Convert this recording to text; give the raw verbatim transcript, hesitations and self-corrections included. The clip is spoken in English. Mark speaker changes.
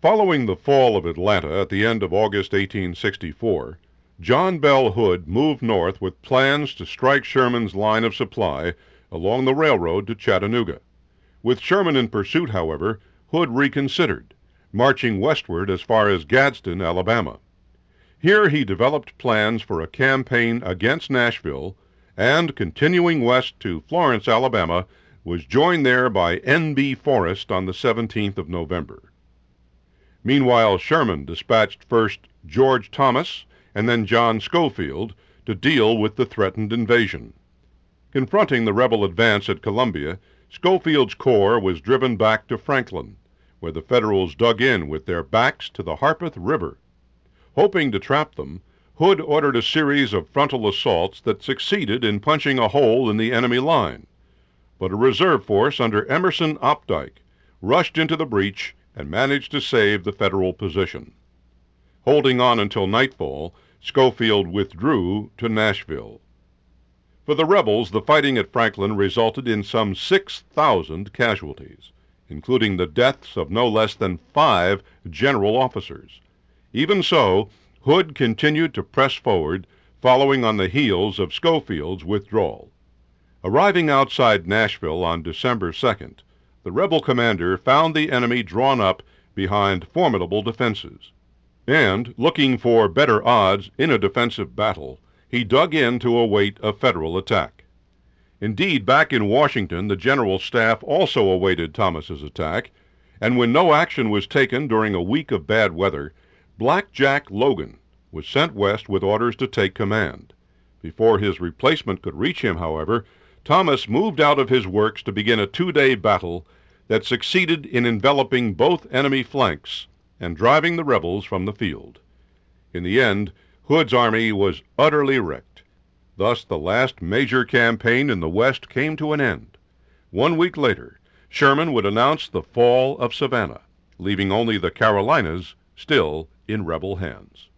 Speaker 1: Following the fall of Atlanta at the end of August eighteen sixty-four, John Bell Hood moved north with plans to strike Sherman's line of supply along the railroad to Chattanooga. With Sherman in pursuit, however, Hood reconsidered, marching westward as far as Gadsden, Alabama. Here he developed plans for a campaign against Nashville, and, continuing west to Florence, Alabama, was joined there by N B Forrest on the seventeenth of November. Meanwhile, Sherman dispatched first George Thomas and then John Schofield to deal with the threatened invasion. Confronting the rebel advance at Columbia, Schofield's corps was driven back to Franklin, where the Federals dug in with their backs to the Harpeth River. Hoping to trap them, Hood ordered a series of frontal assaults that succeeded in punching a hole in the enemy line. But a reserve force under Emerson Opdyke rushed into the breach and managed to save the Federal position. Holding on until nightfall, Schofield withdrew to Nashville. For the rebels, the fighting at Franklin resulted in some six thousand casualties, including the deaths of no less than five general officers. Even so, Hood continued to press forward, following on the heels of Schofield's withdrawal. Arriving outside Nashville on December second, the rebel commander found the enemy drawn up behind formidable defenses. And, looking for better odds in a defensive battle, he dug in to await a Federal attack. Indeed, back in Washington, the general staff also awaited Thomas's attack, and when no action was taken during a week of bad weather, Black Jack Logan was sent west with orders to take command. Before his replacement could reach him, however, Thomas moved out of his works to begin a two-day battle that succeeded in enveloping both enemy flanks and driving the rebels from the field. In the end, Hood's army was utterly wrecked. Thus, the last major campaign in the West came to an end. One week later, Sherman would announce the fall of Savannah, leaving only the Carolinas still in rebel hands.